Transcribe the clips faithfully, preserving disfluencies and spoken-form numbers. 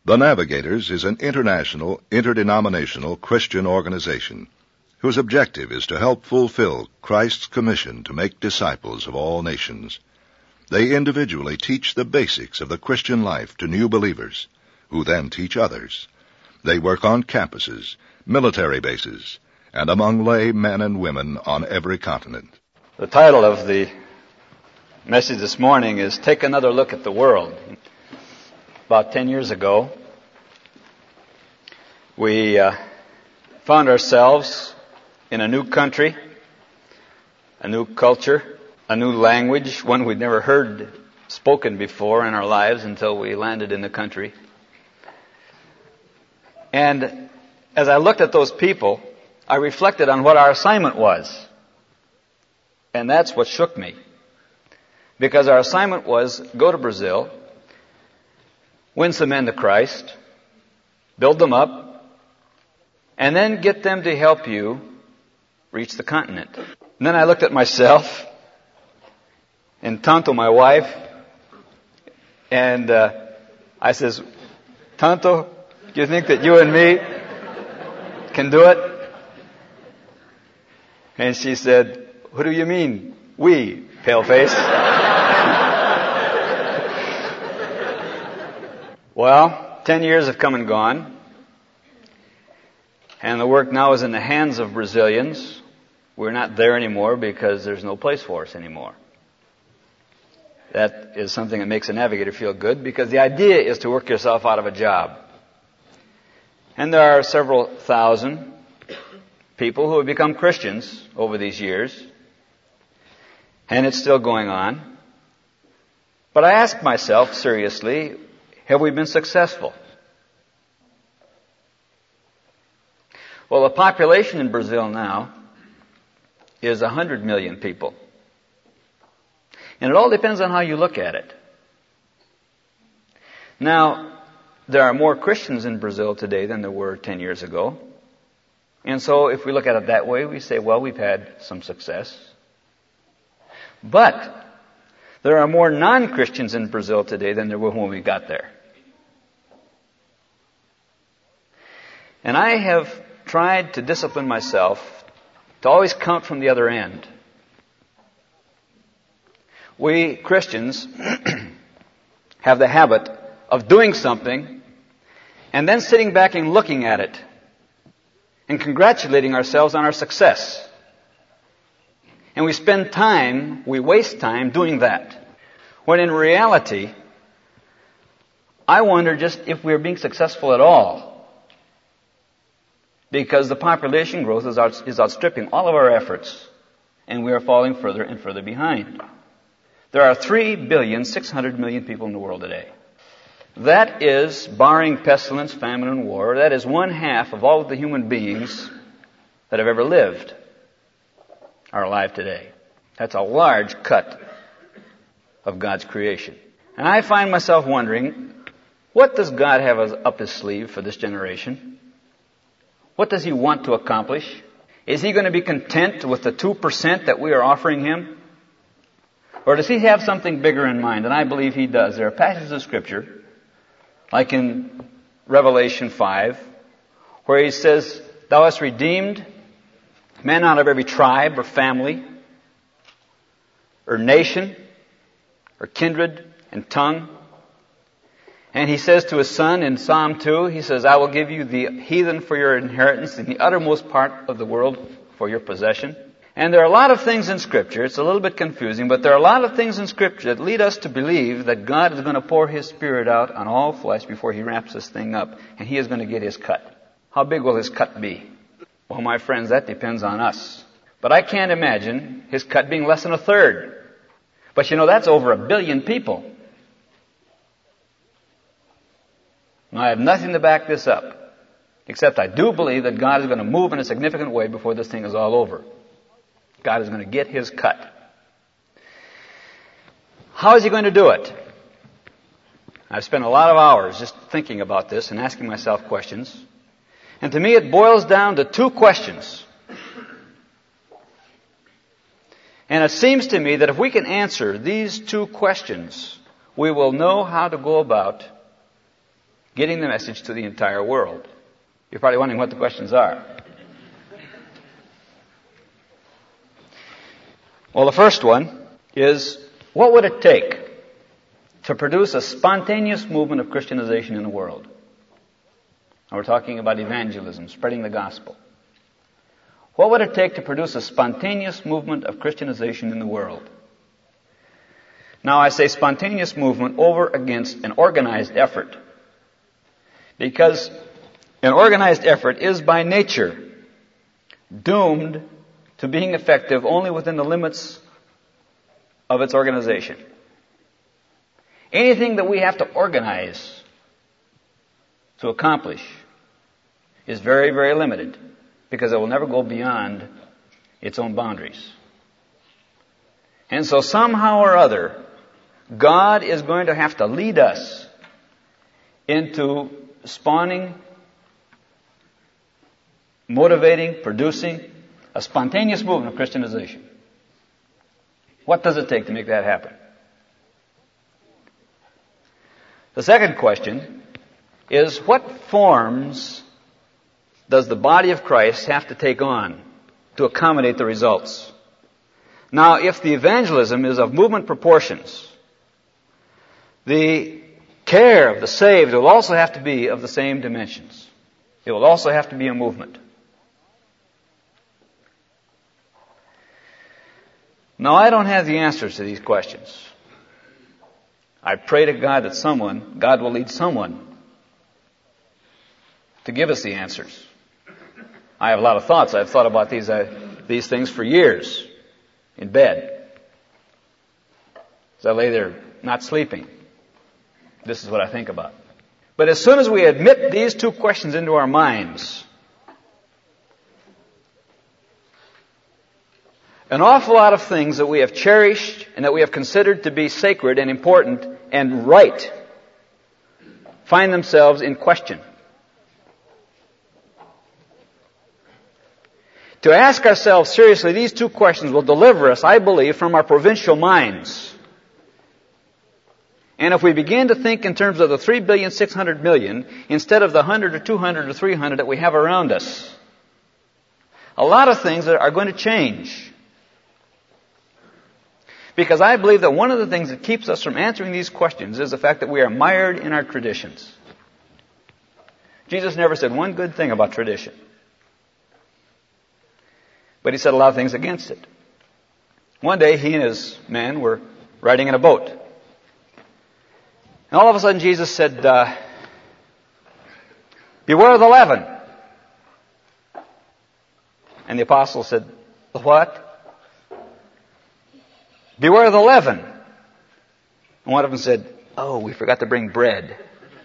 The Navigators is an international, interdenominational Christian organization whose objective is to help fulfill Christ's commission to make disciples of all nations. They individually teach the basics of the Christian life to new believers, who then teach others. They work on campuses, military bases, and among lay men and women on every continent. The title of the message this morning is Take Another Look at the World. About ten years ago, we uh, found ourselves in a new country, a new culture, a new language, one we'd never heard spoken before in our lives until we landed in the country. And as I looked at those people, I reflected on what our assignment was. And that's what shook me. Because our assignment was go to Brazil, win some men to Christ, build them up, and then get them to help you reach the continent. And then I looked at myself and Tanto, my wife, and uh, I says, Tanto, do you think that you and me can do it? And she said, what do you mean, we, paleface? Well, ten years have come and gone, and the work now is in the hands of Brazilians. We're not there anymore because there's no place for us anymore. That is something that makes a navigator feel good, because the idea is to work yourself out of a job. And there are several thousand people who have become Christians over these years, and it's still going on. But I ask myself seriously, have we been successful? Well, the population in Brazil now is one hundred million people. And it all depends on how you look at it. Now, there are more Christians in Brazil today than there were ten years ago. And so if we look at it that way, we say, well, we've had some success. But there are more non-Christians in Brazil today than there were when we got there. And I have tried to discipline myself to always count from the other end. We Christians have the habit of doing something and then sitting back and looking at it and congratulating ourselves on our success. And we spend time, we waste time doing that. When in reality, I wonder just if we're being successful at all. Because the population growth is, out, is outstripping all of our efforts, and we are falling further and further behind. There are three billion six hundred million people in the world today. That is, barring pestilence, famine, and war, that is one half of all of the human beings that have ever lived are alive today. That's a large cut of God's creation. And I find myself wondering, what does God have up his sleeve for this generation? What does he want to accomplish? Is he going to be content with the two percent that we are offering him? Or does he have something bigger in mind? And I believe he does. There are passages of Scripture, like in Revelation five, where he says, thou hast redeemed men out of every tribe or family, or nation, or kindred and tongue. And he says to his son in Psalm two, he says, I will give you the heathen for your inheritance and the uttermost part of the world for your possession. And there are a lot of things in Scripture, it's a little bit confusing, but there are a lot of things in Scripture that lead us to believe that God is going to pour his Spirit out on all flesh before he wraps this thing up, and he is going to get his cut. How big will his cut be? Well, my friends, that depends on us. But I can't imagine his cut being less than a third. But you know, that's over a billion people. Now, I have nothing to back this up, except I do believe that God is going to move in a significant way before this thing is all over. God is going to get his cut. How is he going to do it? I've spent a lot of hours just thinking about this and asking myself questions. And to me, it boils down to two questions. And it seems to me that if we can answer these two questions, we will know how to go about getting the message to the entire world. You're probably wondering what the questions are. Well, the first one is, what would it take to produce a spontaneous movement of Christianization in the world? Now we're talking about evangelism, spreading the gospel. What would it take to produce a spontaneous movement of Christianization in the world? Now I say spontaneous movement over against an organized effort, because an organized effort is by nature doomed to being effective only within the limits of its organization. Anything that we have to organize to accomplish is very, very limited, because it will never go beyond its own boundaries. And so somehow or other, God is going to have to lead us into spawning, motivating, producing a spontaneous movement of Christianization. What does it take to make that happen? The second question is, what forms does the body of Christ have to take on to accommodate the results? Now, if the evangelism is of movement proportions, the care of the saved will also have to be of the same dimensions. It will also have to be a movement. Now, I don't have the answers to these questions. I pray to God that someone, God will lead someone to give us the answers. I have a lot of thoughts. I've thought about these, uh, these things for years in bed. As I lay there not sleeping, this is what I think about. But as soon as we admit these two questions into our minds, an awful lot of things that we have cherished and that we have considered to be sacred and important and right find themselves in question. To ask ourselves seriously these two questions will deliver us, I believe, from our provincial minds. And if we begin to think in terms of the three billion six hundred million instead of the one hundred or two hundred or three hundred that we have around us, a lot of things are going to change. Because I believe that one of the things that keeps us from answering these questions is the fact that we are mired in our traditions. Jesus never said one good thing about tradition. But he said a lot of things against it. One day he and his men were riding in a boat. And all of a sudden Jesus said, uh, beware of the leaven. And the apostle said, the what? Beware of the leaven. And one of them said, oh, we forgot to bring bread.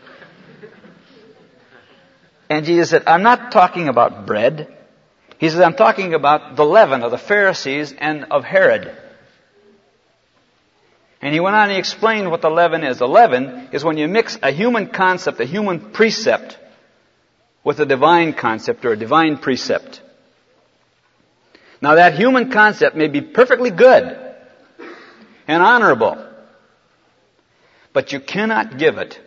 And Jesus said, I'm not talking about bread. He says, I'm talking about the leaven of the Pharisees and of Herod. And he went on and he explained what the leaven is. The leaven is when you mix a human concept, a human precept, with a divine concept or a divine precept. Now that human concept may be perfectly good and honorable, but you cannot give it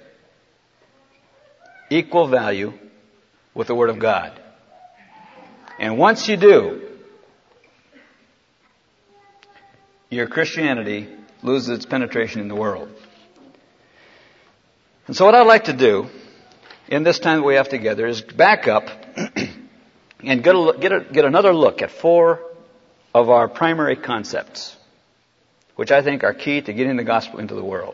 equal value with the Word of God. And once you do, your Christianity loses its penetration in the world. And so what I'd like to do in this time that we have together is back up and get, a, get, a, get another look at four of our primary concepts, which I think are key to getting the gospel into the world.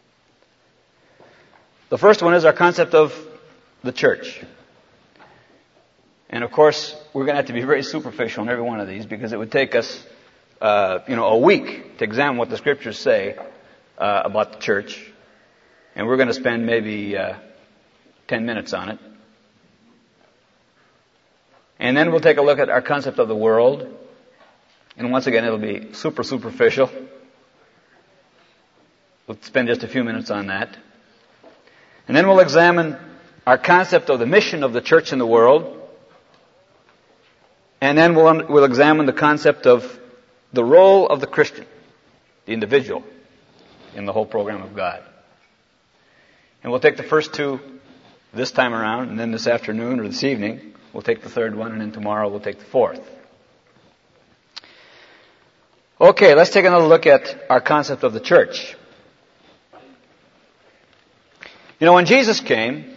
The first one is our concept of the church. And of course, we're going to have to be very superficial in every one of these because it would take us, uh, you know, a week to examine what the scriptures say uh, about the church. And we're going to spend maybe uh, ten minutes on it. And then we'll take a look at our concept of the world. And once again, it'll be super superficial. We'll spend just a few minutes on that. And then we'll examine our concept of the mission of the church in the world. And then we'll, we'll examine the concept of the role of the Christian, the individual, in the whole program of God. And we'll take the first two this time around, and then this afternoon or this evening we'll take the third one, and then tomorrow we'll take the fourth. Okay, let's take another look at our concept of the church. You know, when Jesus came,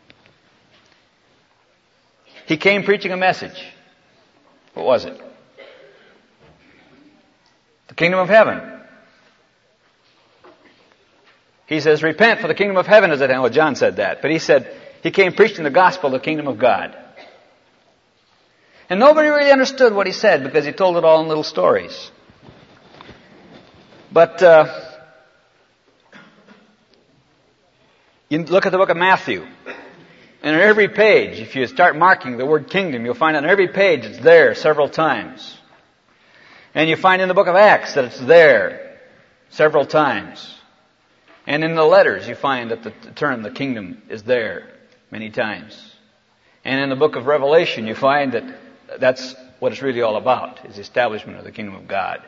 He came preaching a message. What was it? The kingdom of heaven. He says, repent, for the kingdom of heaven is at hand. Well, John said that. But he said, he came preaching the gospel of the kingdom of God. And nobody really understood what he said because he told it all in little stories. But uh, you look at the book of Matthew. And on every page, if you start marking the word kingdom, you'll find on every page it's there several times. And you find in the book of Acts that it's there several times. And in the letters, you find that the term, the kingdom, is there many times. And in the book of Revelation, you find that that's what it's really all about, is the establishment of the kingdom of God.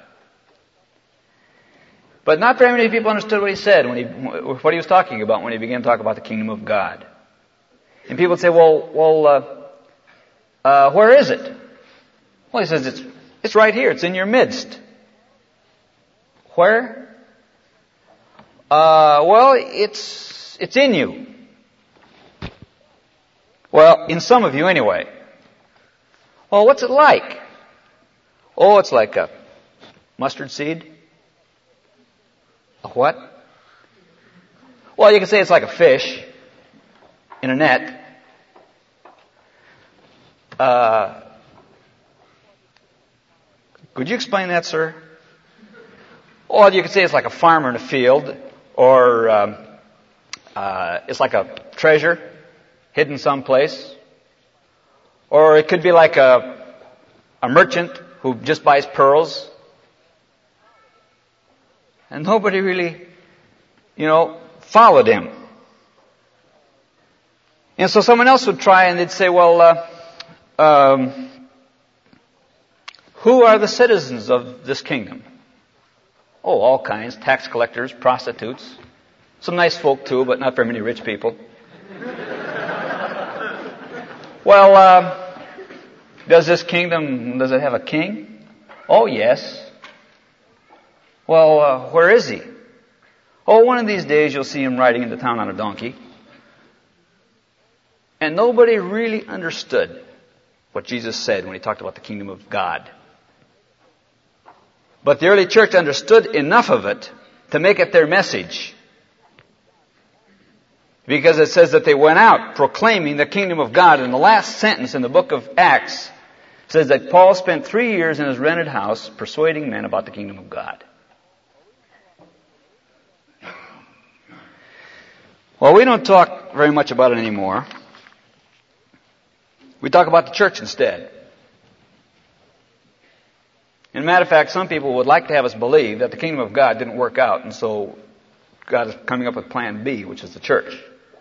But not very many people understood what he said, when he, what he was talking about when he began to talk about the kingdom of God. And people would say, well, well, uh, uh, where is it? Well, he says, it's, it's right here. It's in your midst. Where? Uh, well, it's, it's in you. Well, in some of you anyway. Well, what's it like? Oh, it's like a mustard seed. A what? Well, you can say it's like a fish in a net. Uh, could you explain that, sir? Or you could say it's like a farmer in a field, or um, uh, it's like a treasure hidden someplace, or it could be like a a merchant who just buys pearls, and nobody really, you know, followed him. And so someone else would try, and they'd say, well, uh, um, who are the citizens of this kingdom? Oh, all kinds. Tax collectors, prostitutes. Some nice folk too, but not very many rich people. Well, uh, does this kingdom, does it have a king? Oh, yes. Well, uh, where is he? Oh, one of these days you'll see him riding into town on a donkey. And nobody really understood what Jesus said when he talked about the kingdom of God. But the early church understood enough of it to make it their message. Because it says that they went out proclaiming the kingdom of God. And the last sentence in the book of Acts says that Paul spent three years in his rented house persuading men about the kingdom of God. Well, we don't talk very much about it anymore. We talk about the church instead. As a matter of fact, some people would like to have us believe that the kingdom of God didn't work out, and so God is coming up with plan B, which is the church.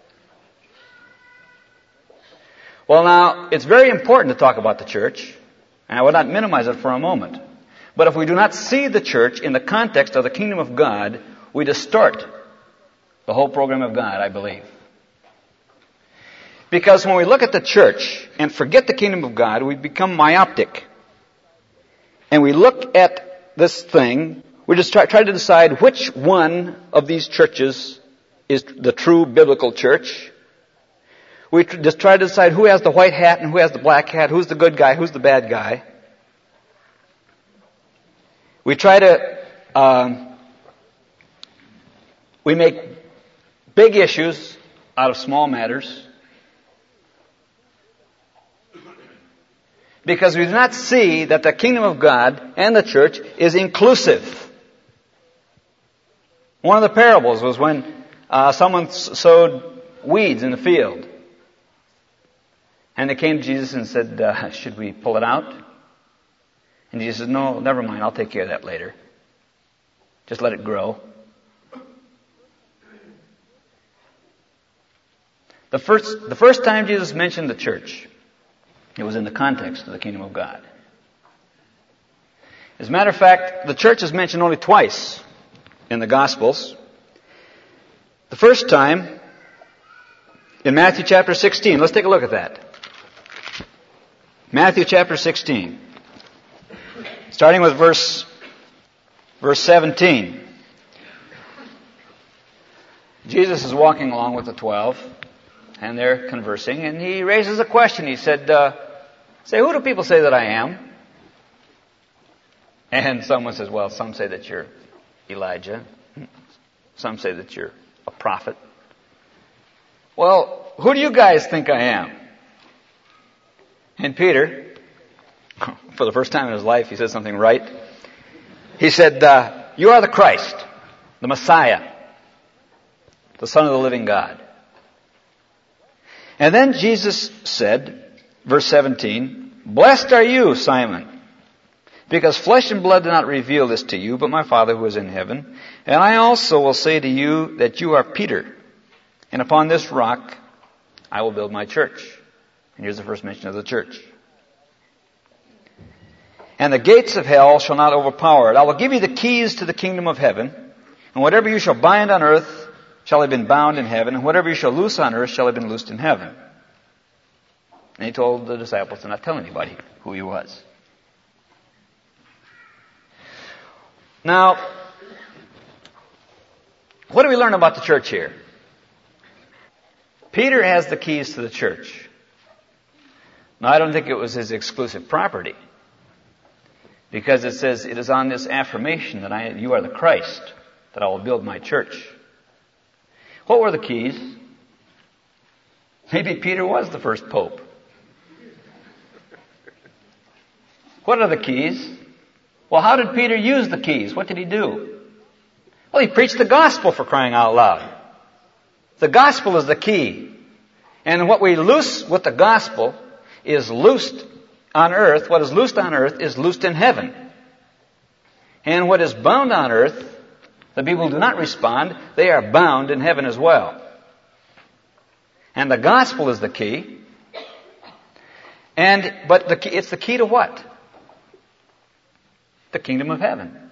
Well, now, it's very important to talk about the church, and I would not minimize it for a moment. But if we do not see the church in the context of the kingdom of God, we distort the whole program of God, I believe. Because when we look at the church and forget the kingdom of God, we become myopic. And we look at this thing, we just try, try to decide which one of these churches is the true biblical church. We tr- just try to decide who has the white hat and who has the black hat, who's the good guy, who's the bad guy. We try to, um, we make big issues out of small matters. Because we do not see that the kingdom of God and the church is inclusive. One of the parables was when uh, someone sowed weeds in the field. And they came to Jesus and said, uh, should we pull it out? And Jesus said, no, never mind, I'll take care of that later. Just let it grow. The first, the first time Jesus mentioned the church, it was in the context of the kingdom of God. As a matter of fact, the church is mentioned only twice in the Gospels. The first time in Matthew chapter sixteen. Let's take a look at that. Matthew chapter sixteen. Starting with verse, verse seventeen. Jesus is walking along with the twelve, and they're conversing, and he raises a question. He said, uh, say, who do people say that I am? And someone says, well, some say that you're Elijah. Some say that you're a prophet. Well, who do you guys think I am? And Peter, for the first time in his life, he said something right. He said, uh, you are the Christ, the Messiah, the Son of the living God. And then Jesus said, verse seventeen, blessed are you, Simon, because flesh and blood did not reveal this to you, but my Father who is in heaven. And I also will say to you that you are Peter, and upon this rock I will build my church. And here's the first mention of the church. And the gates of hell shall not overpower it. I will give you the keys to the kingdom of heaven, and whatever you shall bind on earth shall have been bound in heaven, and whatever you shall loose on earth shall have been loosed in heaven. And he told the disciples to not tell anybody who he was. Now, what do we learn about the church here? Peter has the keys to the church. Now, I don't think it was his exclusive property, because it says, it is on this affirmation that I, you are the Christ, that I will build my church. What were the keys? Maybe Peter was the first pope. What are the keys? Well, how did Peter use the keys? What did he do? Well, he preached the gospel, for crying out loud. The gospel is the key. And what we loose with the gospel is loosed on earth. What is loosed on earth is loosed in heaven. And what is bound on earth, the people who do not respond, they are bound in heaven as well. And the gospel is the key. And, but the key, it's the key to what? The kingdom of heaven.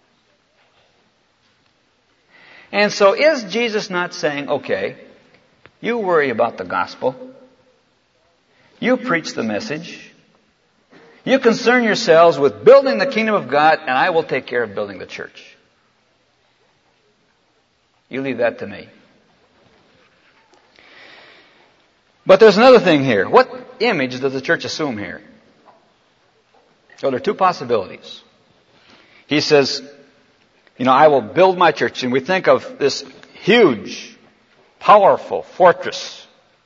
And so is Jesus not saying, okay, you worry about the gospel. You preach the message. You concern yourselves with building the kingdom of God, and I will take care of building the church. You leave that to me. But there's another thing here. What image does the church assume here? So there are two possibilities. He says, you know, I will build my church. And we think of this huge, powerful fortress.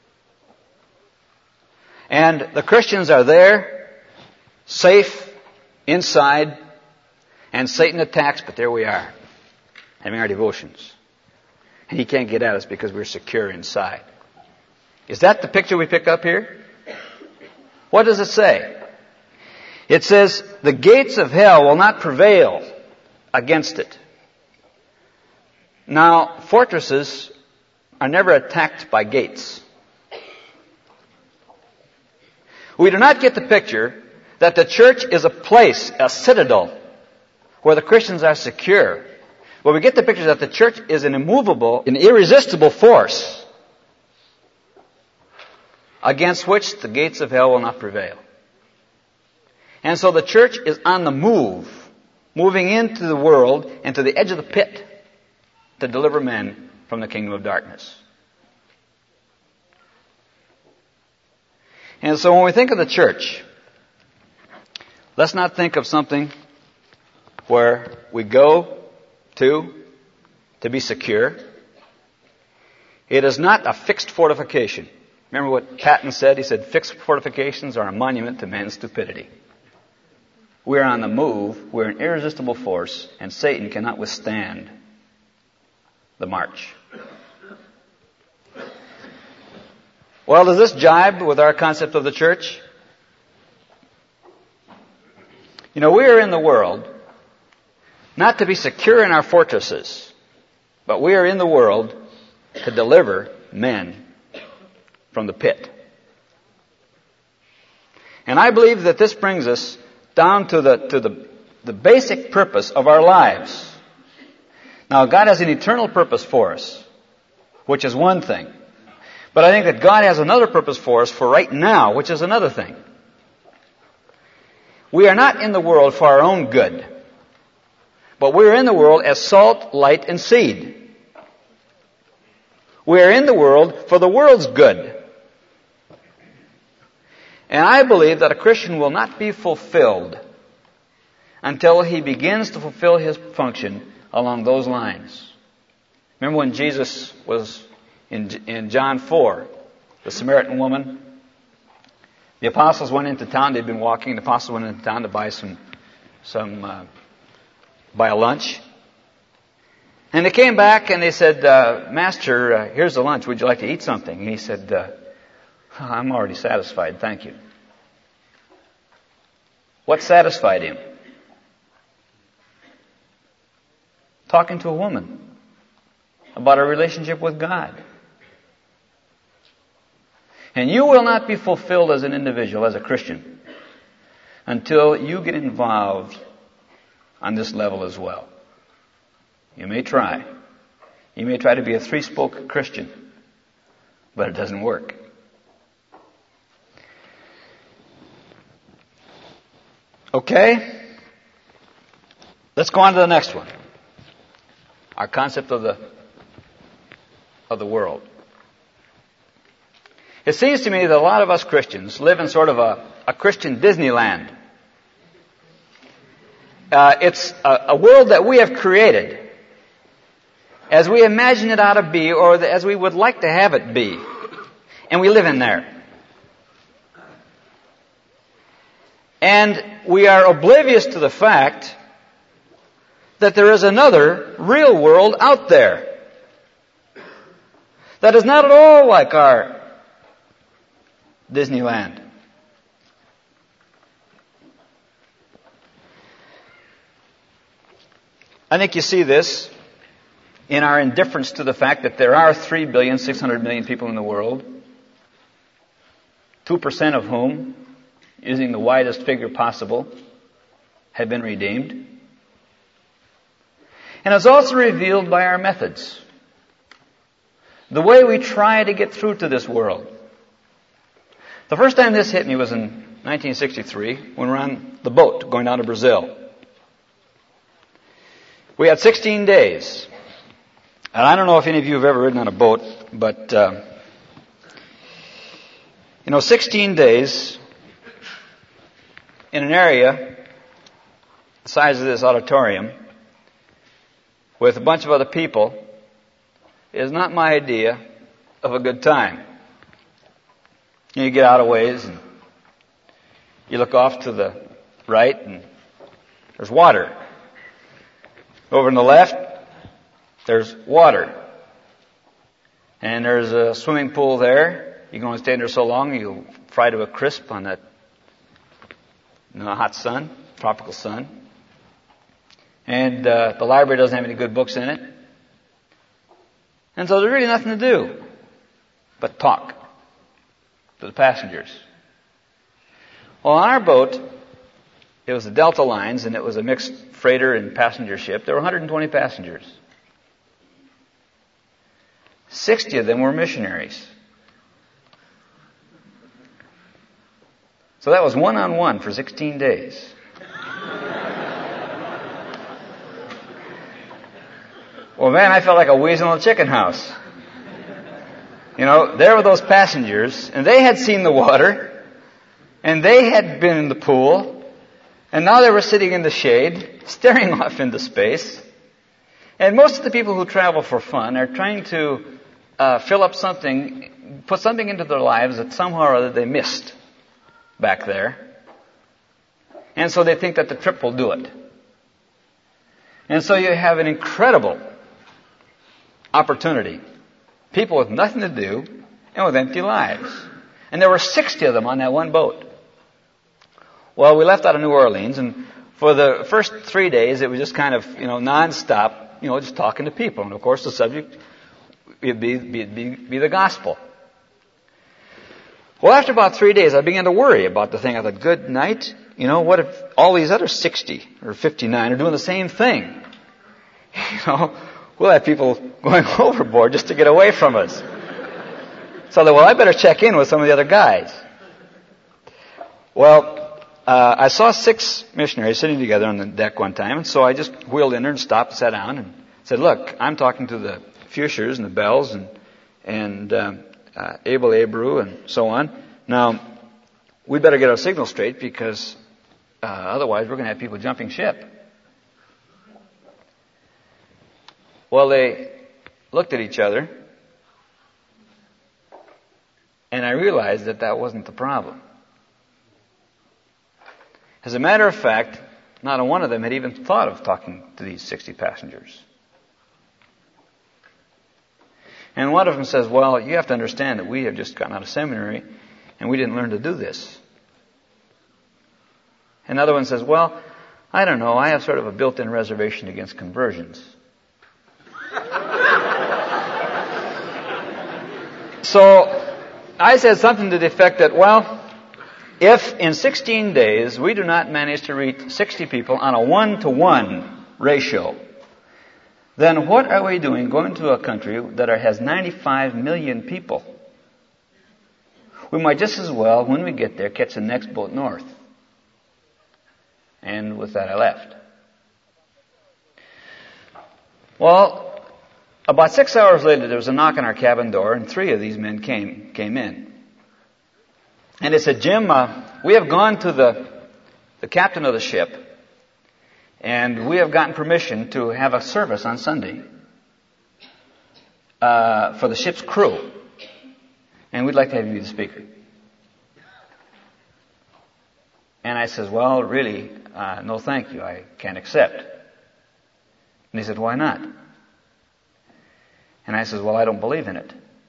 And the Christians are there, safe, inside, and Satan attacks, but there we are, having our devotions. And he can't get at us because we're secure inside. Is that the picture we pick up here? What does it say? It says, the gates of hell will not prevail against it. Now, fortresses are never attacked by gates. We do not get the picture that the church is a place, a citadel, where the Christians are secure. Well, we get the picture that the church is an immovable, an irresistible force against which the gates of hell will not prevail. And so the church is on the move, moving into the world and to the edge of the pit to deliver men from the kingdom of darkness. And so when we think of the church, let's not think of something where we go to to be secure. It is not a fixed fortification. Remember what Patton said? He said, fixed fortifications are a monument to man's stupidity. We're on the move. We're an irresistible force, and Satan cannot withstand the march. Well, does this jibe with our concept of the church? You know, we are in the world not to be secure in our fortresses, but we are in the world to deliver men from the pit. And I believe that this brings us down to the to the, the basic purpose of our lives. Now, God has an eternal purpose for us, which is one thing. But I think that God has another purpose for us for right now, which is another thing. We are not in the world for our own good, but we are in the world as salt, light, and seed. We are in the world for the world's good. And I believe that a Christian will not be fulfilled until he begins to fulfill his function along those lines. Remember when Jesus was in, in John four, the Samaritan woman? The apostles went into town. They'd been walking. The apostles went into town to buy some, some, uh, buy a lunch. And they came back and they said, uh, Master, uh, here's the lunch. Would you like to eat something? And he said, uh, I'm already satisfied, thank you. What satisfied him? Talking to a woman about a relationship with God. And you will not be fulfilled as an individual, as a Christian, until you get involved on this level as well. You may try. You may try to be a three-spoke Christian, but it doesn't work. Okay? Let's go on to the next one. Our concept of the of the world. It seems to me that a lot of us Christians live in sort of a, a Christian Disneyland. Uh, it's a, a world that we have created as we imagine it ought to be, or as we would like to have it be. And we live in there. And we are oblivious to the fact that there is another real world out there that is not at all like our Disneyland. I think you see this in our indifference to the fact that there are three billion six hundred million people in the world, two percent of whom, using the widest figure possible, have been redeemed. And it's also revealed by our methods. The way we try to get through to this world. The first time this hit me was in nineteen sixty-three, when we were on the boat going down to Brazil. We had sixteen days. And I don't know if any of you have ever ridden on a boat, but, uh, you know, sixteen days in an area the size of this auditorium with a bunch of other people is not my idea of a good time. You get out of ways and you look off to the right and there's water. Over on the left, there's water. And there's a swimming pool there. You can only stand there so long, you'll fry to a crisp on that you know, hot sun, tropical sun. And uh, the library doesn't have any good books in it. And so there's really nothing to do but talk to the passengers. Well, on our boat, it was the Delta Lines, and it was a mixed freighter and passenger ship. There were one hundred twenty passengers. sixty of them were missionaries. So that was one-on-one for sixteen days. Well, man, I felt like a weasel in a chicken house. You know, there were those passengers, and they had seen the water, and they had been in the pool, and now they were sitting in the shade, staring off into space. And most of the people who travel for fun are trying to uh, fill up something, put something into their lives that somehow or other they missed back there. And so they think that the trip will do it. And so you have an incredible opportunity. People with nothing to do and with empty lives. And there were sixty of them on that one boat. Well, we left out of New Orleans, and for the first three days it was just kind of, you know, nonstop, you know, just talking to people. And of course the subject would be, be, be, be the gospel. Well, after about three days I began to worry about the thing. I thought, good night. You know, what if all these other sixty or fifty-nine are doing the same thing? You know, we'll have people going overboard just to get away from us. So I thought, well, I better check in with some of the other guys. Well, uh, I saw six missionaries sitting together on the deck one time, and so I just wheeled in there and stopped, sat down, and said, look, I'm talking to the Fuchers and the Bells and, and um, uh, Abel Abreu and so on. Now, we better get our signal straight because uh, otherwise we're going to have people jumping ship. Well, they looked at each other, and I realized that that wasn't the problem. As a matter of fact, not a one of them had even thought of talking to these sixty passengers. And one of them says, well, you have to understand that we have just gotten out of seminary and we didn't learn to do this. Another one says, well, I don't know, I have sort of a built-in reservation against conversions. So I said something to the effect that, well, if in sixteen days we do not manage to reach sixty people on a one-to-one ratio, then what are we doing going to a country that has ninety-five million people? We might just as well, when we get there, catch the next boat north. And with that I left. Well, about six hours later there was a knock on our cabin door, and three of these men came came in. And they said, Jim, uh, we have gone to the, the captain of the ship, and we have gotten permission to have a service on Sunday uh, for the ship's crew. And we'd like to have you be the speaker. And I says, well, really, uh, no thank you. I can't accept. And he said, why not? And I says, well, I don't believe in it.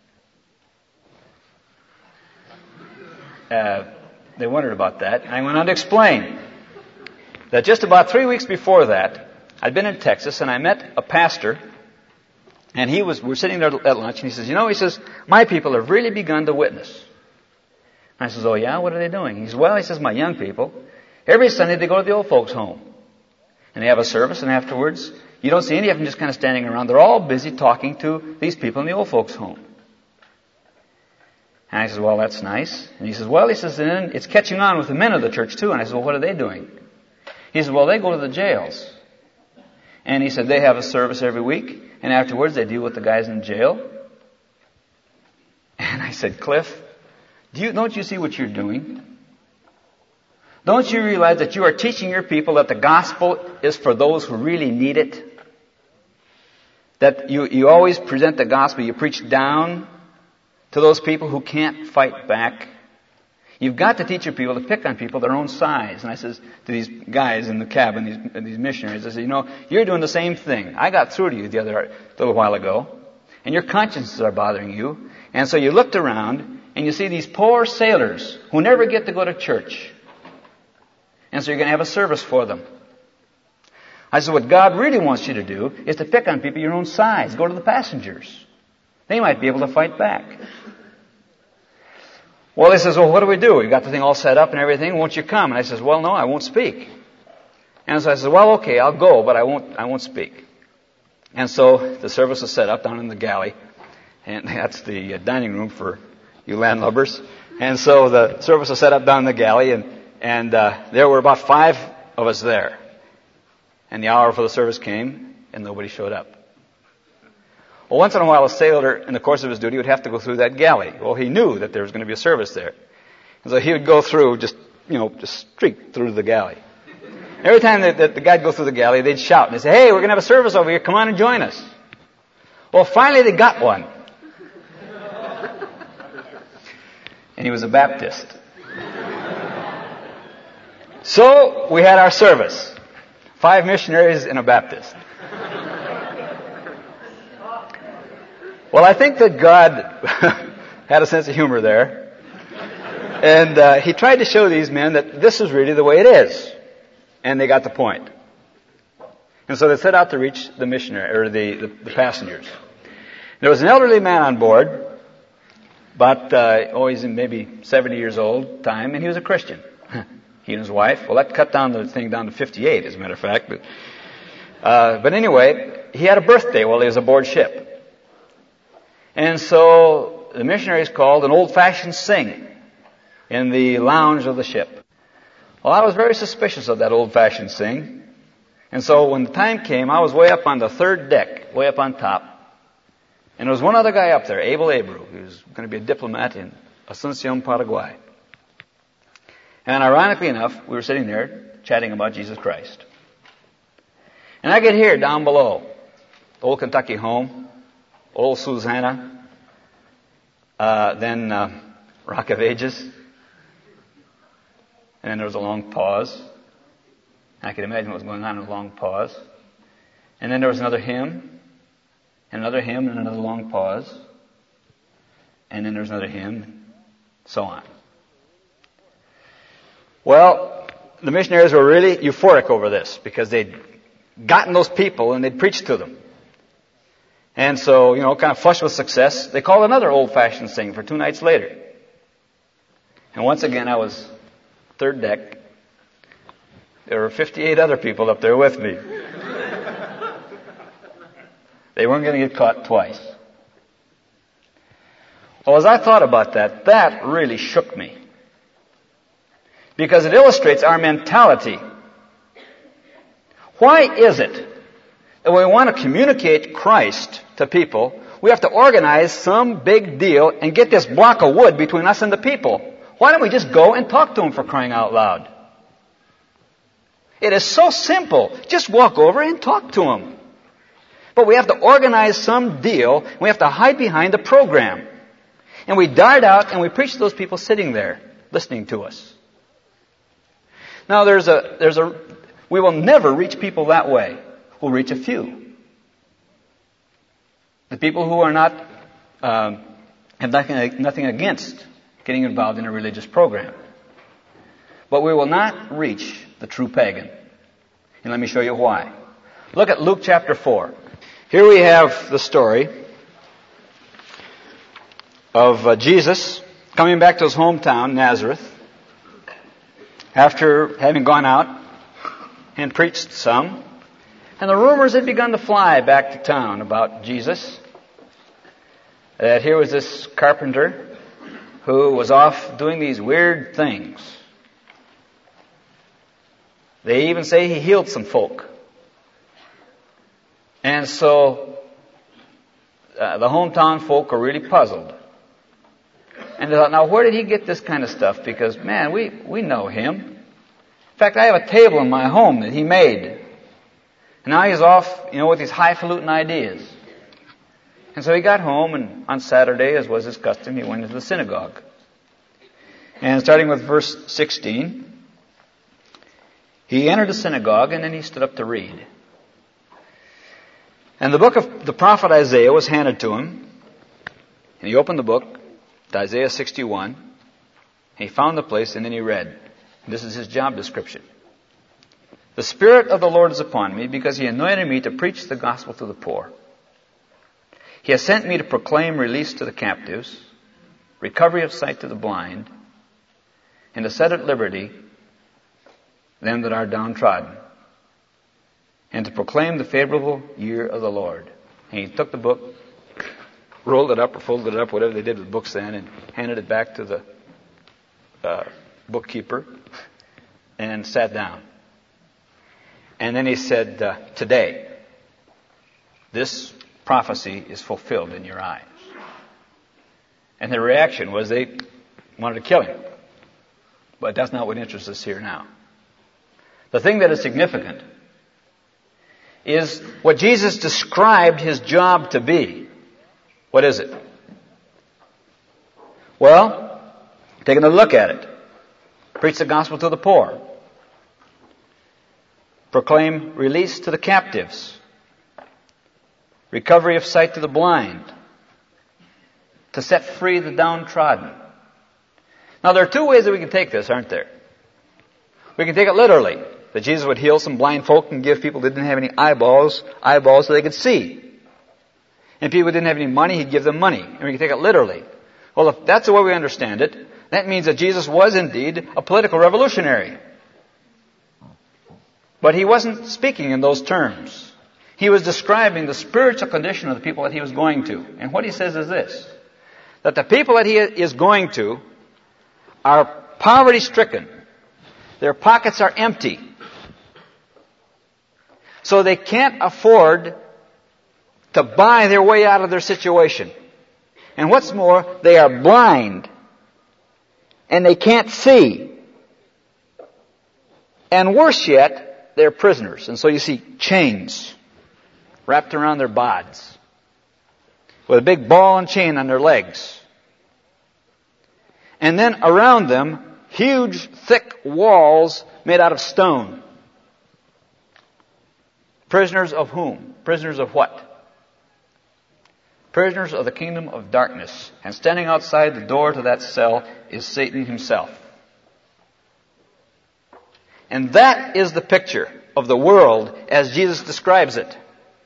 Uh, they wondered about that. And I went on to explain that just about three weeks before that, I'd been in Texas and I met a pastor, and he was, we were sitting there at lunch, and he says, you know, he says, my people have really begun to witness. And I says, oh yeah, what are they doing? He says, well, he says, my young people, every Sunday they go to the old folks' home. And they have a service, and afterwards, you don't see any of them just kind of standing around. They're all busy talking to these people in the old folks' home. And I says, well, that's nice. And he says, well, he says, and then it's catching on with the men of the church too. And I said, well, what are they doing? He said, well, they go to the jails. And he said, they have a service every week, and afterwards they deal with the guys in jail. And I said, Cliff, do you, don't you see what you're doing? Don't you realize that you are teaching your people that the gospel is for those who really need it? That you, you always present the gospel, you preach down to those people who can't fight back. You've got to teach your people to pick on people their own size. And I says to these guys in the cabin, these, these missionaries, I said, you know, you're doing the same thing. I got through to you the other little while ago, and your consciences are bothering you. And so you looked around, and you see these poor sailors who never get to go to church. And so you're going to have a service for them. I said, what God really wants you to do is to pick on people your own size. Go to the passengers. They might be able to fight back. Well, he says, well, what do we do? We got the thing all set up and everything. Won't you come? And I says, well, no, I won't speak. And so I said, well, okay, I'll go, but I won't, I won't speak. And so the service was set up down in the galley. And that's the dining room for you landlubbers. And so the service was set up down in the galley, and, and uh, there were about five of us there. And the hour for the service came, and nobody showed up. Well, once in a while, a sailor, in the course of his duty, would have to go through that galley. Well, he knew that there was going to be a service there. And so he would go through, just, you know, just streak through the galley. Every time that, that the guy'd go through the galley, they'd shout, and they'd say, hey, we're going to have a service over here. Come on and join us. Well, finally they got one. And he was a Baptist. So we had our service. Five missionaries and a Baptist. Well, I think that God had a sense of humor there. And uh, he tried to show these men that this is really the way it is. And they got the point. And so they set out to reach the missionary, or the, the, the passengers. There was an elderly man on board, but uh, oh, he's maybe seventy years old time, and he was a Christian. He and his wife. Well, that cut down the thing down to fifty-eight, as a matter of fact. But, uh, but anyway, he had a birthday while he was aboard ship. And so the missionaries called an old-fashioned sing in the lounge of the ship. Well, I was very suspicious of that old-fashioned sing. And so when the time came, I was way up on the third deck, way up on top. And there was one other guy up there, Abel Abreu. He was going to be a diplomat in Asuncion, Paraguay. And ironically enough, we were sitting there chatting about Jesus Christ. And I could hear down below, the old Kentucky home, old Susanna, uh, then uh, Rock of Ages. And then there was a long pause. I could imagine what was going on in a long pause. And then there was another hymn, and another hymn, and another long pause. And then there was another hymn, and so on. Well, the missionaries were really euphoric over this because they'd gotten those people and they'd preached to them. And so, you know, kind of flushed with success, they called another old-fashioned sing for two nights later. And once again, I was third deck. There were fifty-eight other people up there with me. They weren't going to get caught twice. Well, as I thought about that, that really shook me. Because it illustrates our mentality. Why is it that when we want to communicate Christ to people, we have to organize some big deal and get this block of wood between us and the people? Why don't we just go and talk to them, for crying out loud? It is so simple. Just walk over and talk to them. But we have to organize some deal. We have to hide behind a program. And we dart out and we preach to those people sitting there, listening to us. Now there's a, there's a, we will never reach people that way. We'll reach a few. The people who are not, um, have nothing, nothing against getting involved in a religious program. But we will not reach the true pagan. And let me show you why. Look at Luke chapter four. Here we have the story of uh, Jesus coming back to his hometown, Nazareth, after having gone out and preached some. And the rumors had begun to fly back to town about Jesus. That here was this carpenter who was off doing these weird things. They even say he healed some folk. And so uh, the hometown folk are really puzzled. And they thought, now where did he get this kind of stuff? Because, man, we, we know him. In fact, I have a table in my home that he made. And now he's off, you know, with these highfalutin ideas. And so he got home, and on Saturday, as was his custom, he went into the synagogue. And starting with verse sixteen, he entered the synagogue, and then he stood up to read. And the book of the prophet Isaiah was handed to him. And he opened the book, to Isaiah sixty-one. And he found the place, and then he read. This is his job description. The Spirit of the Lord is upon me, because he anointed me to preach the gospel to the poor. He has sent me to proclaim release to the captives, recovery of sight to the blind, and to set at liberty them that are downtrodden, and to proclaim the favorable year of the Lord. And he took the book, rolled it up or folded it up, whatever they did with books then, and handed it back to the uh, bookkeeper and sat down. And then he said, uh, today, this prophecy is fulfilled in your eyes. And the reaction was they wanted to kill him. But that's not what interests us here now. The thing that is significant is what Jesus described his job to be. What is it? Well, take another look at it. Preach the gospel to the poor. Proclaim release to the captives. Recovery of sight to the blind. To set free the downtrodden. Now there are two ways that we can take this, aren't there? We can take it literally. That Jesus would heal some blind folk and give people that didn't have any eyeballs, eyeballs so they could see. And people who didn't have any money, he'd give them money. And we can take it literally. Well, if that's the way we understand it, that means that Jesus was indeed a political revolutionary. But he wasn't speaking in those terms. He was describing the spiritual condition of the people that he was going to. And what he says is this, that the people that he is going to are poverty-stricken. Their pockets are empty. So they can't afford to buy their way out of their situation. And what's more, they are blind. And they can't see. And worse yet, they're prisoners. And so you see chains wrapped around their bods, with a big ball and chain on their legs. And then around them, huge, thick walls made out of stone. Prisoners of whom? Prisoners of what? Prisoners of the kingdom of darkness. And standing outside the door to that cell is Satan himself. And that is the picture of the world as Jesus describes it.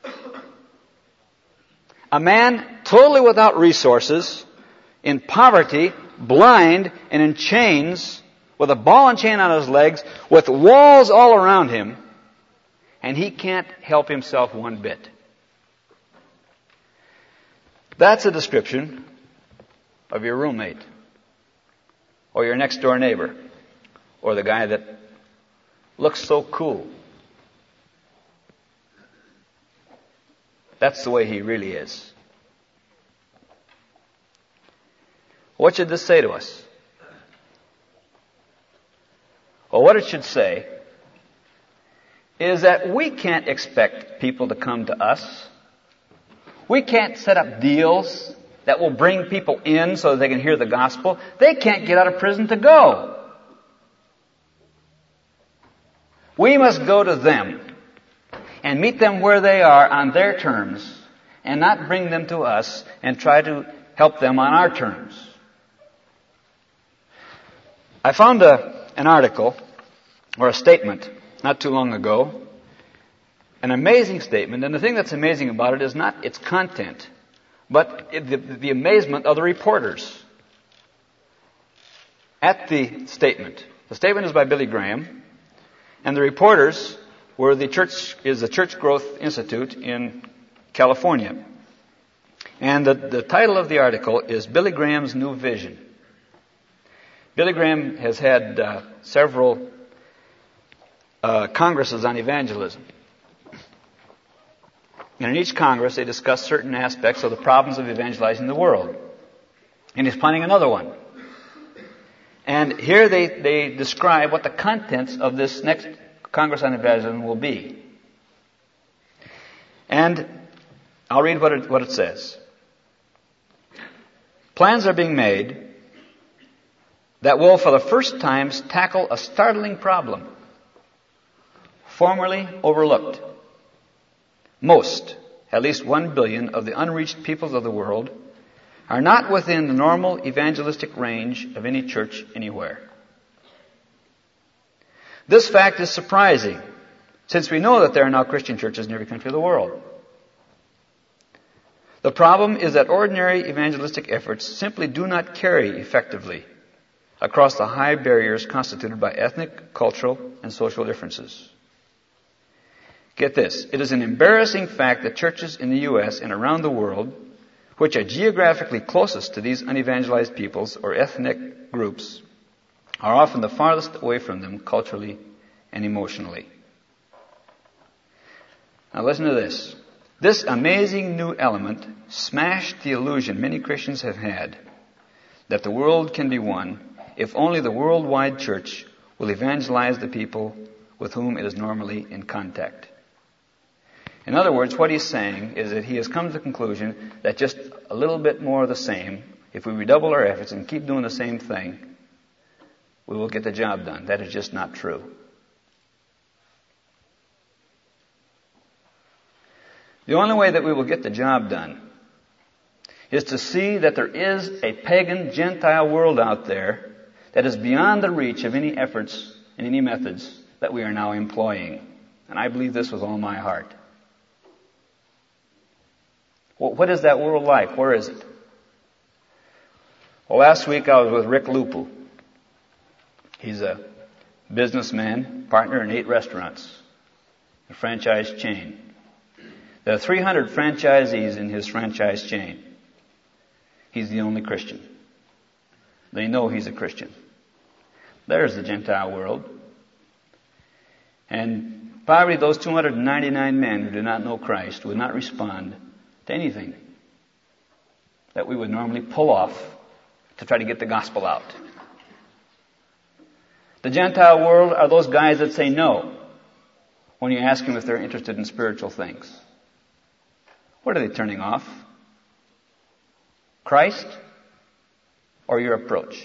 A man totally without resources, in poverty, blind, and in chains, with a ball and chain on his legs, with walls all around him, and he can't help himself one bit. That's a description of your roommate, or your next door neighbor, or the guy that looks so cool. That's the way he really is. What should this say to us? Well, what it should say is that we can't expect people to come to us. We can't set up deals that will bring people in so that they can hear the gospel. They can't get out of prison to go. We must go to them and meet them where they are on their terms and not bring them to us and try to help them on our terms. I found a, an article or a statement not too long ago, an amazing statement, and the thing that's amazing about it is not its content, but the, the amazement of the reporters at the statement. The statement is by Billy Graham, and the reporters were the church, is the Church Growth Institute in California. And the, the title of the article is Billy Graham's New Vision. Billy Graham has had uh, several uh, congresses on evangelism. And in each congress, they discuss certain aspects of the problems of evangelizing the world. And he's planning another one. And here they, they describe what the contents of this next Congress on Evangelism will be. And I'll read what it, what it says. Plans are being made that will, for the first time, tackle a startling problem, formerly overlooked. Most, at least one billion, of the unreached peoples of the world are not within the normal evangelistic range of any church anywhere. This fact is surprising, since we know that there are now Christian churches in every country of the world. The problem is that ordinary evangelistic efforts simply do not carry effectively across the high barriers constituted by ethnic, cultural, and social differences. Get this. It is an embarrassing fact that churches in the U S and around the world, which are geographically closest to these unevangelized peoples or ethnic groups, are often the farthest away from them culturally and emotionally. Now listen to this. This amazing new element smashed the illusion many Christians have had that the world can be won if only the worldwide church will evangelize the people with whom it is normally in contact. In other words, what he's saying is that he has come to the conclusion that just a little bit more of the same, if we redouble our efforts and keep doing the same thing, we will get the job done. That is just not true. The only way that we will get the job done is to see that there is a pagan Gentile world out there that is beyond the reach of any efforts and any methods that we are now employing. And I believe this with all my heart. Well, what is that world like? Where is it? Well, last week I was with Rick Lupu. He's a businessman, partner in eight restaurants, a franchise chain. There are three hundred franchisees in his franchise chain. he's the only Christian. They know he's a Christian. There's the Gentile world. And probably those two hundred ninety-nine men who do not know Christ would not respond to anything that we would normally pull off to try to get the gospel out. The Gentile world are those guys that say no when you ask them if they're interested in spiritual things. What are they turning off? Christ or your approach?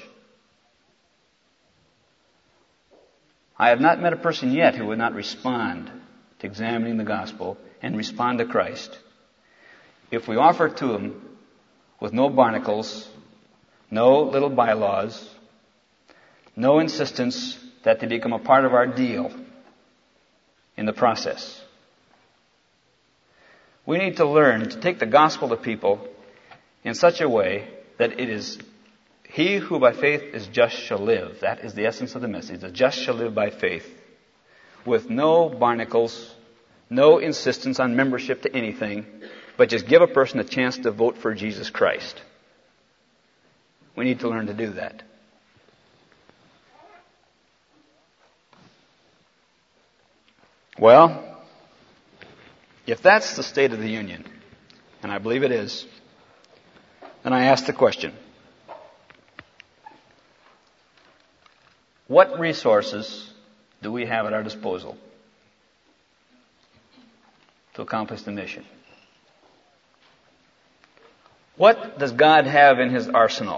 I have not met a person yet who would not respond to examining the gospel and respond to Christ if we offer it to them with no barnacles, no little bylaws, no insistence that they become a part of our deal in the process. We need to learn to take the gospel to people in such a way that it is he who by faith is just shall live. That is the essence of the message. The just shall live by faith. With no barnacles, no insistence on membership to anything, but just give a person a chance to vote for Jesus Christ. We need to learn to do that. Well, if that's the state of the union, and I believe it is, then I ask the question, what resources do we have at our disposal to accomplish the mission? What does God have in His arsenal?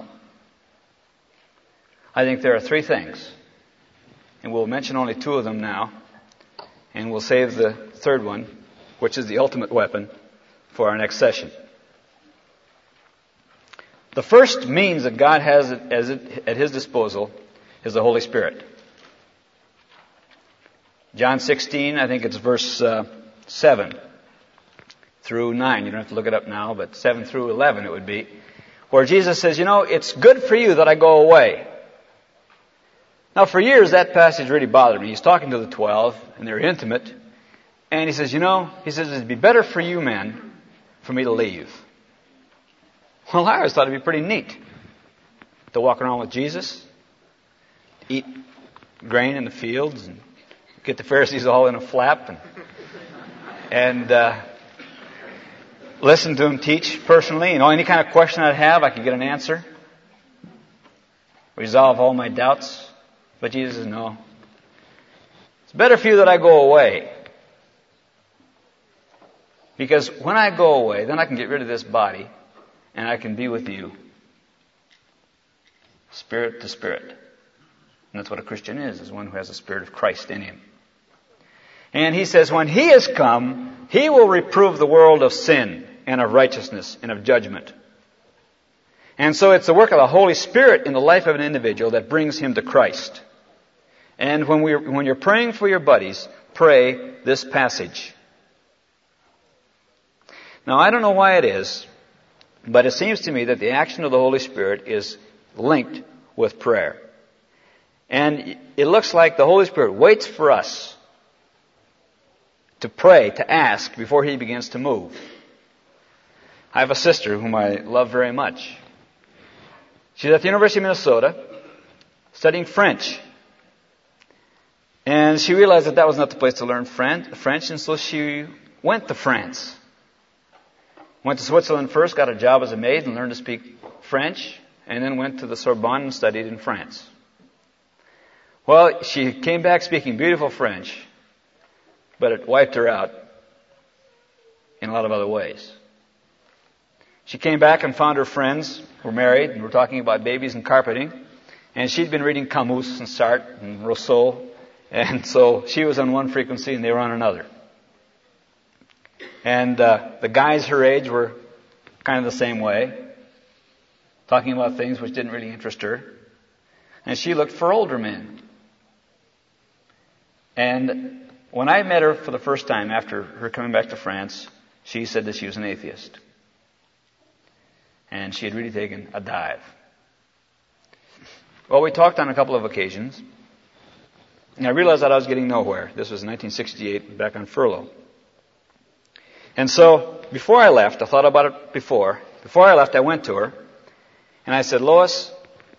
I think there are three things, and we'll mention only two of them now, and we'll save the third one, which is the ultimate weapon, for our next session. The first means that God has as it, at His disposal is the Holy Spirit. John sixteen, I think it's verse uh, seven through nine. You don't have to look it up now, but seven through eleven it would be, where Jesus says, you know, it's good for you that I go away. Now, for years, that passage really bothered me. He's talking to the twelve, and they're intimate. And he says, you know, he says, it'd be better for you men for me to leave. Well, I always thought it'd be pretty neat to walk around with Jesus, eat grain in the fields, and get the Pharisees all in a flap, and, and uh, listen to him teach personally. You know, any kind of question I'd have, I could get an answer. Resolve all my doubts. But Jesus says, no. It's better for you that I go away. Because when I go away, then I can get rid of this body, and I can be with you. Spirit to spirit. And that's what a Christian is, is one who has the Spirit of Christ in him. And he says, when He has come, He will reprove the world of sin and of righteousness and of judgment. And so it's the work of the Holy Spirit in the life of an individual that brings him to Christ. And when we when you're praying for your buddies, pray this passage. Now, I don't know why it is, but it seems to me that the action of the Holy Spirit is linked with prayer. And it looks like the Holy Spirit waits for us to pray, to ask, before He begins to move. I have a sister whom I love very much. She's at the University of Minnesota studying French. And she realized that that was not the place to learn French, and so she went to France. Went to Switzerland first, got a job as a maid and learned to speak French, and then went to the Sorbonne and studied in France. Well, she came back speaking beautiful French, but it wiped her out in a lot of other ways. She came back and found her friends were married and were talking about babies and carpeting, and she'd been reading Camus and Sartre and Rousseau, and so she was on one frequency and they were on another. And uh, the guys her age were kind of the same way, talking about things which didn't really interest her. And she looked for older men. And when I met her for the first time after her coming back to France, she said that she was an atheist. And she had really taken a dive. Well, we talked on a couple of occasions. And I realized that I was getting nowhere. This was nineteen sixty-eight, back on furlough. And so, before I left, I thought about it before. Before I left, I went to her, And I said, Lois,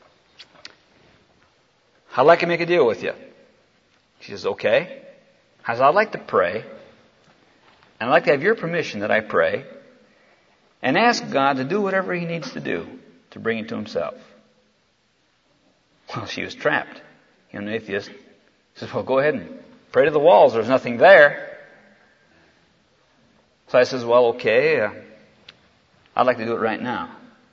I'd like to make a deal with you. She says, okay. I said, I'd like to pray. And I'd like to have your permission that I pray and ask God to do whatever He needs to do to bring it to Himself. Well, she was trapped. You know, an atheist. She says, well, go ahead and pray to the walls. There's nothing there. So I says, well, okay. Uh, I'd like to do it right now.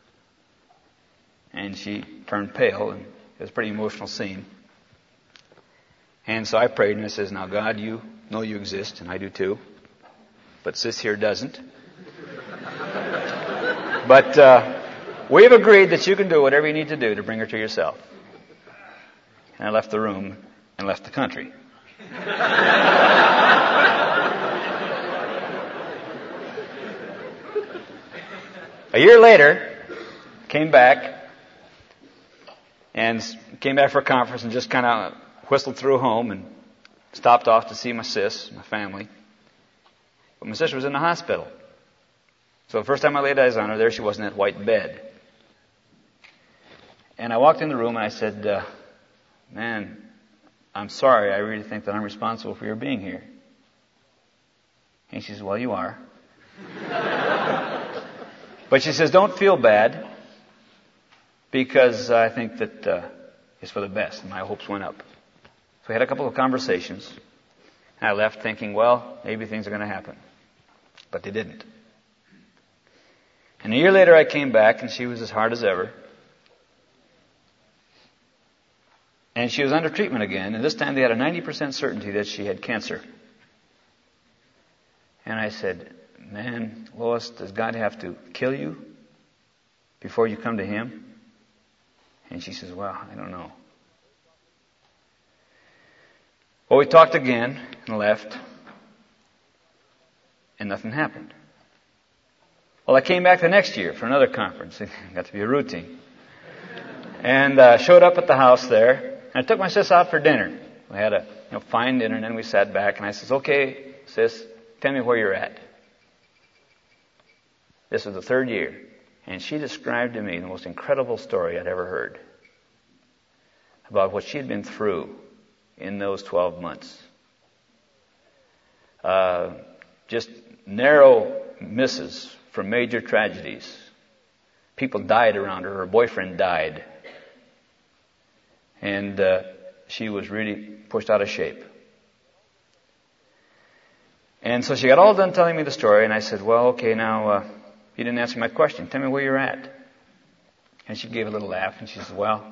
And she turned pale, and it was a pretty emotional scene. And so I prayed, and I says, now, God, you know you exist, and I do too. But sis here doesn't. But uh, we've agreed that you can do whatever you need to do to bring her to yourself. And I left the room and left the country. A year later, came back, and came back for a conference and just kind of whistled through home and stopped off to see my sis, my family. But my sister was in the hospital. So the first time I laid eyes on her, there she was in that white bed. And I walked in the room and I said, uh, man, I'm sorry. I really think that I'm responsible for your being here. And she says, well, you are. But she says, don't feel bad, because I think that uh, it's for the best. And my hopes went up. So we had a couple of conversations. And I left thinking, well, maybe things are going to happen. But they didn't. And a year later I came back, and she was as hard as ever. And she was under treatment again. And this time they had a ninety percent certainty that she had cancer. And I said, man, Lois, does God have to kill you before you come to Him? And she says, well, I don't know. Well, we talked again and left. And nothing happened. Well, I came back the next year for another conference. It got to be a routine. And uh, showed up at the house there. And I took my sis out for dinner. We had a you know, fine dinner, and then we sat back. And I says, okay, sis, tell me where you're at. This was the third year. And she described to me the most incredible story I'd ever heard about what she had been through in those twelve months. Uh, just narrow misses from major tragedies. People died around her. Her boyfriend died. And uh, she was really pushed out of shape. And so she got all done telling me the story, and I said, well, okay, now, uh, you didn't answer my question. Tell me where you're at. And she gave a little laugh, and she said, well,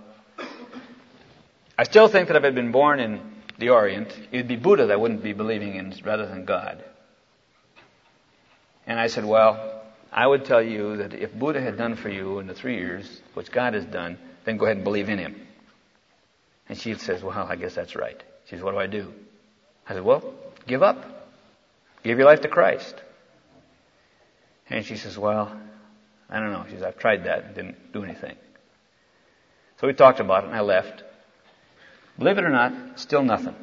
I still think that if I'd been born in the Orient, it would be Buddha that I wouldn't be believing in rather than God. And I said, well, I would tell you that if Buddha had done for you in the three years, which God has done, then go ahead and believe in Him. And she says, well, I guess that's right. She says, what do I do? I said, well, give up. Give your life to Christ. And she says, well, I don't know. She says, I've tried that and didn't do anything. So we talked about it, and I left. Believe it or not, still nothing.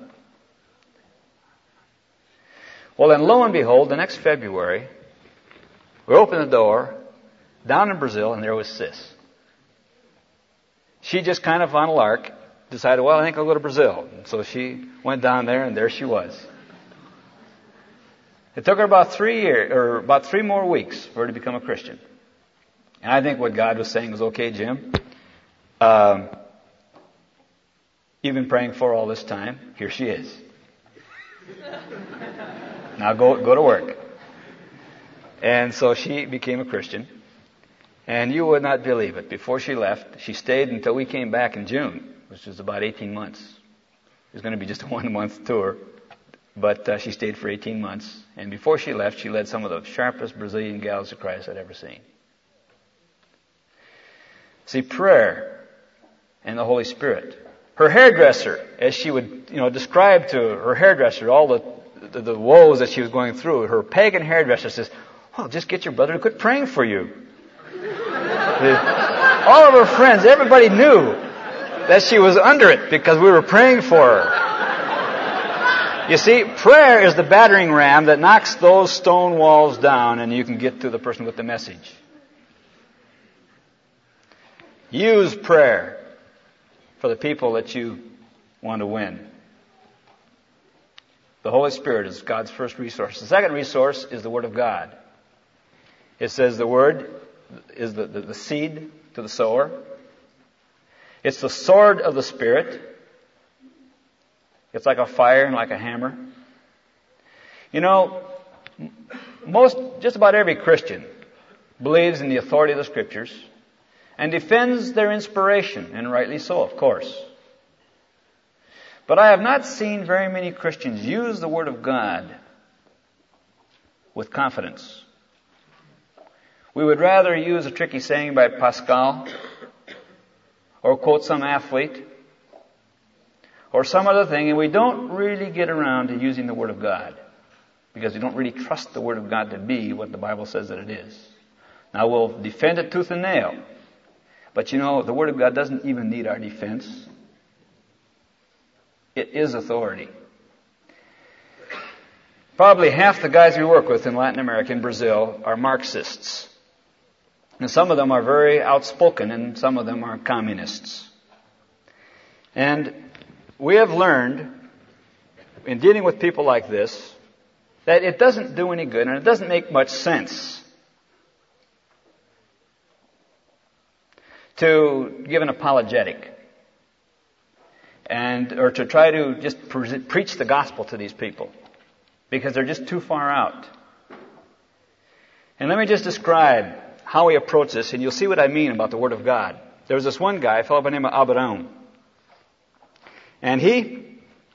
Well, then lo and behold, the next February, we opened the door down in Brazil, and there was Sis. She just kind of on a lark decided, well, I think I'll go to Brazil. And so she went down there, and there she was. It took her about three years, or about three more weeks for her to become a Christian. And I think what God was saying was, okay, Jim, um, you've been praying for all this time. Here she is. Now go go to work. And so she became a Christian. And you would not believe it. Before she left, she stayed until we came back in June, which was about eighteen months. It was going to be just a one-month tour. But uh, she stayed for eighteen months. And before she left, she led some of the sharpest Brazilian gals to Christ I'd ever seen. See, prayer and the Holy Spirit. Her hairdresser, as she would, you know, describe to her hairdresser all the, the, the woes that she was going through, her pagan hairdresser says, well, just get your brother to quit praying for you. the, all of her friends, everybody knew that she was under it because we were praying for her. You see, prayer is the battering ram that knocks those stone walls down, and you can get to the person with the message. Use prayer for the people that you want to win. The Holy Spirit is God's first resource. The second resource is the Word of God. It says the Word is the, the, the seed to the sower. It's the sword of the Spirit. It's like a fire and like a hammer. You know, most, just about every Christian believes in the authority of the Scriptures and defends their inspiration, and rightly so, of course. But I have not seen very many Christians use the Word of God with confidence. We would rather use a tricky saying by Pascal, or quote some athlete, or some other thing, and we don't really get around to using the Word of God, because we don't really trust the Word of God to be what the Bible says that it is. Now we'll defend it tooth and nail, but you know, the Word of God doesn't even need our defense. It is authority. Probably half the guys we work with in Latin America and Brazil are Marxists. And some of them are very outspoken, and some of them are communists. And we have learned, in dealing with people like this, that it doesn't do any good and it doesn't make much sense to give an apologetic and or to try to just pre- preach the gospel to these people, because they're just too far out. And let me just describe how we approach this, and you'll see what I mean about the Word of God. There was this one guy, a fellow by the name of Abraham, and he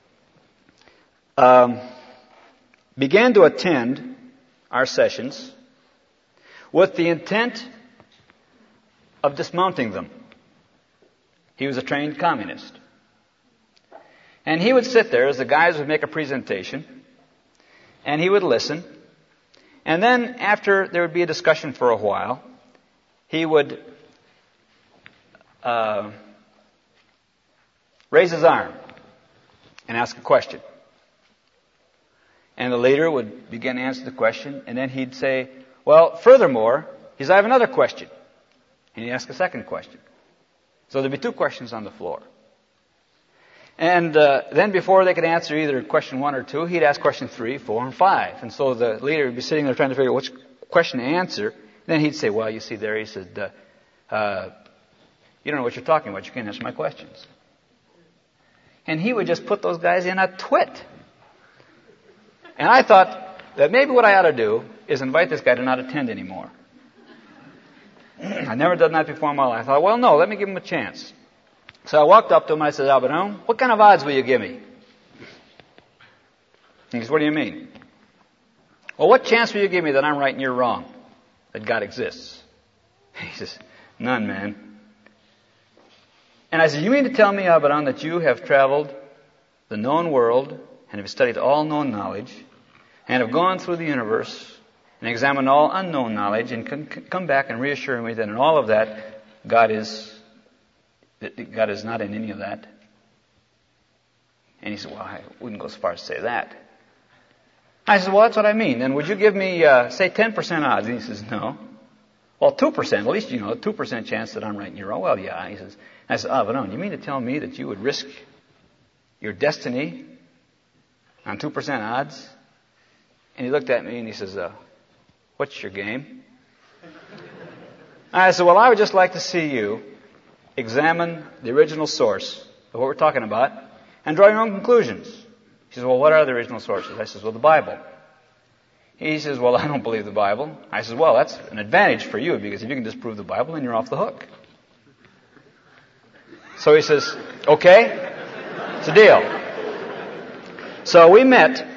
um, began to attend our sessions with the intent of dismounting them. He was a trained communist. And he would sit there as the guys would make a presentation, and he would listen. And then after there would be a discussion for a while, he would uh, raise his arm and ask a question. And the leader would begin to answer the question, and then he'd say, well, furthermore, he says, I have another question. And he'd ask a second question. So there'd be two questions on the floor. And uh, then before they could answer either question one or two, he'd ask question three, four, and five. And so the leader would be sitting there trying to figure out which question to answer. Then he'd say, well, you see there, he said, uh, uh, you don't know what you're talking about. You can't answer my questions. And he would just put those guys in a twit. And I thought that maybe what I ought to do is invite this guy to not attend anymore. I never done that before in my life. I thought, well, no, let me give him a chance. So I walked up to him and I said, Abraham, what kind of odds will you give me? He says, what do you mean? Well, what chance will you give me that I'm right and you're wrong? That God exists? He says, none, man. And I said, you mean to tell me, Abraham, that you have traveled the known world and have studied all known knowledge and have gone through the universe and examined all unknown knowledge and can come back and reassure me that in all of that, God is God is not in any of that? And he said, well, I wouldn't go as far as to say that. I said, well, that's what I mean. Then would you give me, uh, say, ten percent odds? And he says, no. Well, two percent, at least, you know, a two percent chance that I'm right and you're wrong. Well, yeah. He says, I said, oh, but no, you mean to tell me that you would risk your destiny on two percent odds? And he looked at me and he says, uh, what's your game? I said, well, I would just like to see you examine the original source of what we're talking about and draw your own conclusions. He says, well, what are the original sources? I says, well, the Bible. He says, well, I don't believe the Bible. I says, well, that's an advantage for you, because if you can disprove the Bible, then you're off the hook. So he says, okay, it's a deal. So we met,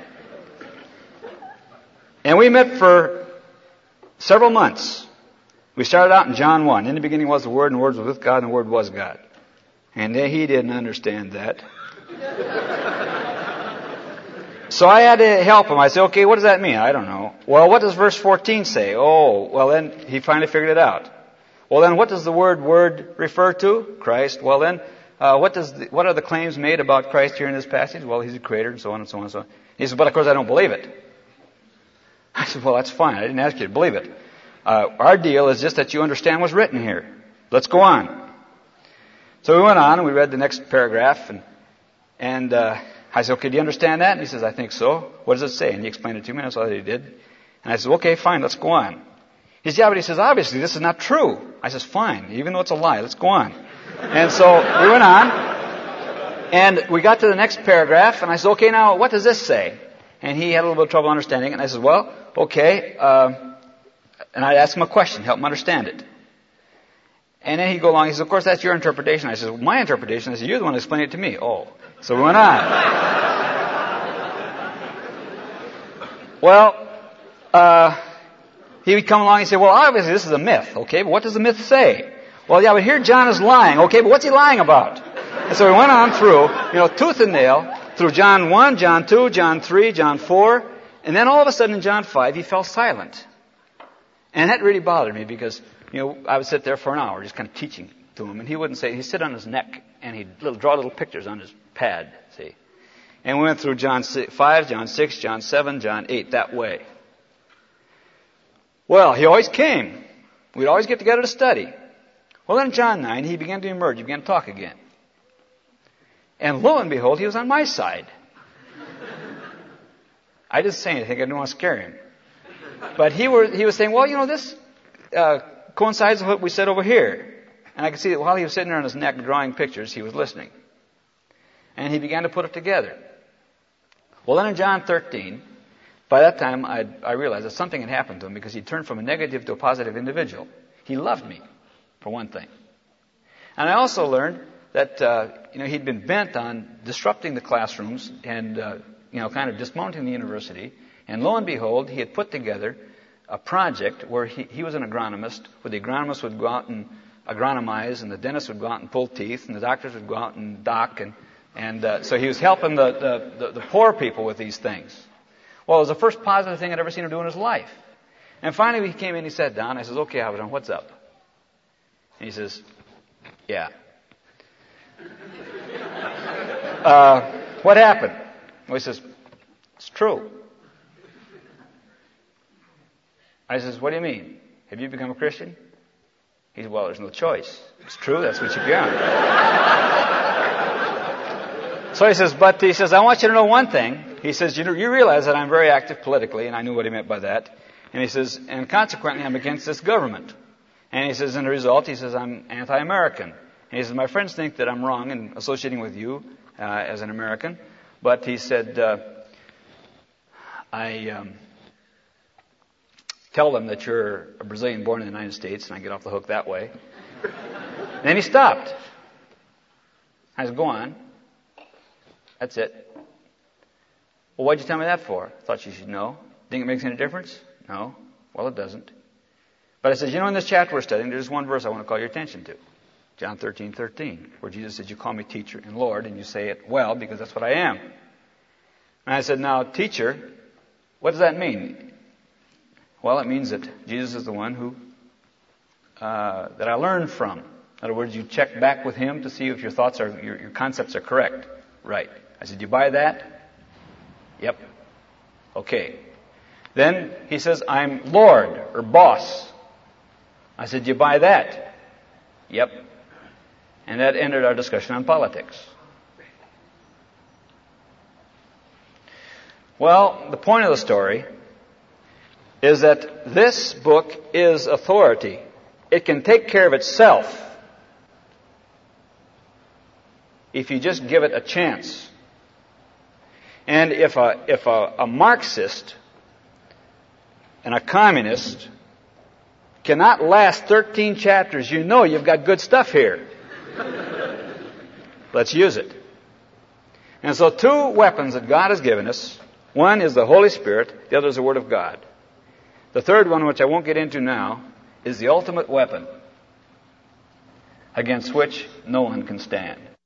and we met for several months. We started out in John one. In the beginning was the Word, and the Word was with God, and the Word was God. And he didn't understand that. So I had to help him. I said, okay, what does that mean? I don't know. Well, what does verse fourteen say? Oh, well then, he finally figured it out. Well then, what does the word word refer to? Christ. Well then, uh, what does the, what are the claims made about Christ here in this passage? Well, He's the Creator, and so on and so on and so on. He said, but of course I don't believe it. I said, well, that's fine. I didn't ask you to believe it. Uh, our deal is just that you understand what's written here. Let's go on. So we went on and we read the next paragraph, and and uh, I said, okay, do you understand that? And he says, I think so. What does it say? And he explained it to me, and I saw that he did. And I said, okay, fine, let's go on. He said, yeah, but he says, obviously this is not true. I says, fine, even though it's a lie, let's go on. And so we went on, and we got to the next paragraph, and I said, okay, now what does this say? And he had a little bit of trouble understanding it, and I said, well, okay, uh, and I'd ask him a question, help him understand it. And then he'd go along, he says, of course, that's your interpretation. I said, well, my interpretation. I said, you're the one who explained it to me. Oh. So we went on. Well, uh, he would come along and say, well, obviously this is a myth, okay, but what does the myth say? Well, yeah, but here John is lying, okay, but what's he lying about? And so we went on through, you know, tooth and nail, through John one, John two, John three, John four, and then all of a sudden in John five, he fell silent. And that really bothered me because, you know, I would sit there for an hour just kind of teaching to him, and he wouldn't say, he'd sit on his neck, and he'd little, draw little pictures on his pad, see. And we went through John five, John six, John seven, John eight, that way. Well, he always came. We'd always get together to study. Well, then John nine, he began to emerge, he began to talk again. And lo and behold, he was on my side. I didn't say anything, I didn't want to scare him. But he, were, he was saying, well, you know, this uh, coincides with what we said over here. And I could see that while he was sitting there on his neck drawing pictures, he was listening. And he began to put it together. Well, then in John thirteen, by that time I, I realized that something had happened to him because he turned from a negative to a positive individual. He loved me, for one thing. And I also learned that, uh, you know, he'd been bent on disrupting the classrooms and, uh, you know, kind of dismounting the university. And lo and behold, he had put together a project where he, he was an agronomist, where the agronomist would go out and agronomize, and the dentist would go out and pull teeth, and the doctors would go out and dock, and and uh, so he was helping the, the, the, the poor people with these things. Well, it was the first positive thing I'd ever seen him do in his life. And finally he came in, he sat down, I says, okay, Avedon, what's up? And he says, yeah. uh, what happened? Well, he says, it's true. I says, what do you mean? Have you become a Christian? He said, well, there's no choice. It's true, that's what you got. So he says, but he says, I want you to know one thing. He says, you, you realize that I'm very active politically, and I knew what he meant by that. And he says, and consequently, I'm against this government. And he says, in the result, he says, I'm anti-American. And he says, my friends think that I'm wrong in associating with you uh, as an American. But he said, uh, I um, tell them that you're a Brazilian born in the United States, and I get off the hook that way. And then he stopped. I said, go on. That's it. Well, what'd you tell me that for? I thought you should know. Think it makes any difference? No. Well, it doesn't. But I said, you know, in this chapter we're studying, there's one verse I want to call your attention to. John thirteen thirteen, where Jesus said, you call me teacher and Lord, and you say it well, because that's what I am. And I said, now, teacher, what does that mean? Well, it means that Jesus is the one who, uh, that I learned from. In other words, you check back with him to see if your thoughts are, your, your concepts are correct. Right. I said, you buy that? Yep. Okay. Then he says, I'm Lord or boss. I said, you buy that? Yep. And that ended our discussion on politics. Well, the point of the story is that this book is authority. It can take care of itself if you just give it a chance. And if a if a, a Marxist and a communist cannot last thirteen chapters, you know you've got good stuff here. Let's use it. And so two weapons that God has given us. One is the Holy Spirit, the other is the Word of God. The third one, which I won't get into now, is the ultimate weapon against which no one can stand.